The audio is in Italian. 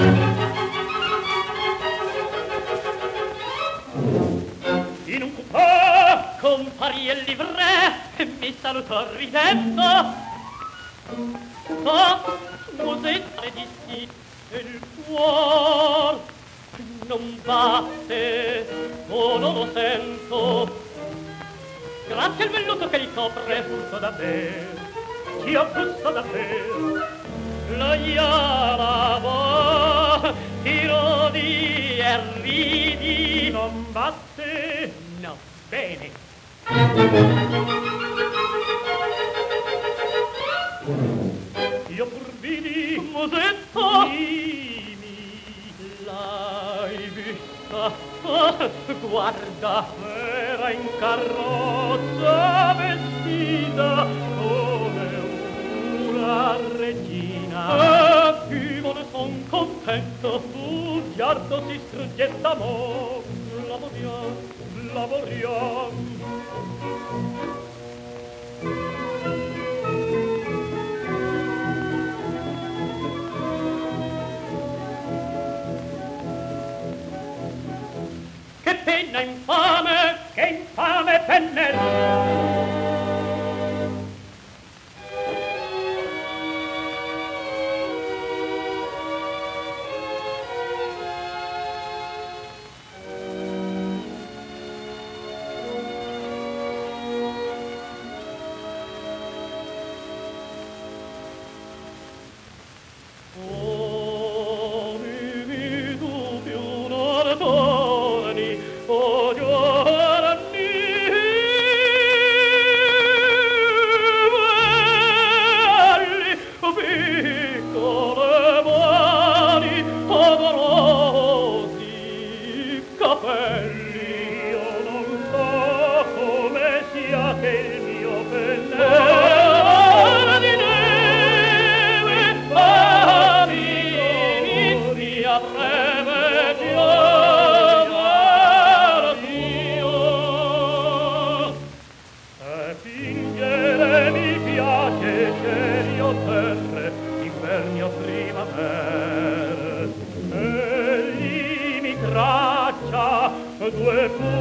In un coupé compari il livret e mi salutò ridendo. Musetta le dissi e il cuor non batte, oh non lo sento. Grazie al velluto che il copre, gusto davvero, io gusto davvero. La iarabo, tiro di e ridi, non batte, no, bene. Io pur vidi, Musetta, l'hai vista, guarda, era in carrozza vestita come una regina. Io ne son contento, sul giardo si struggetta mo, lavoriam, lavoriam. Che penna infame, che infame pennello! Due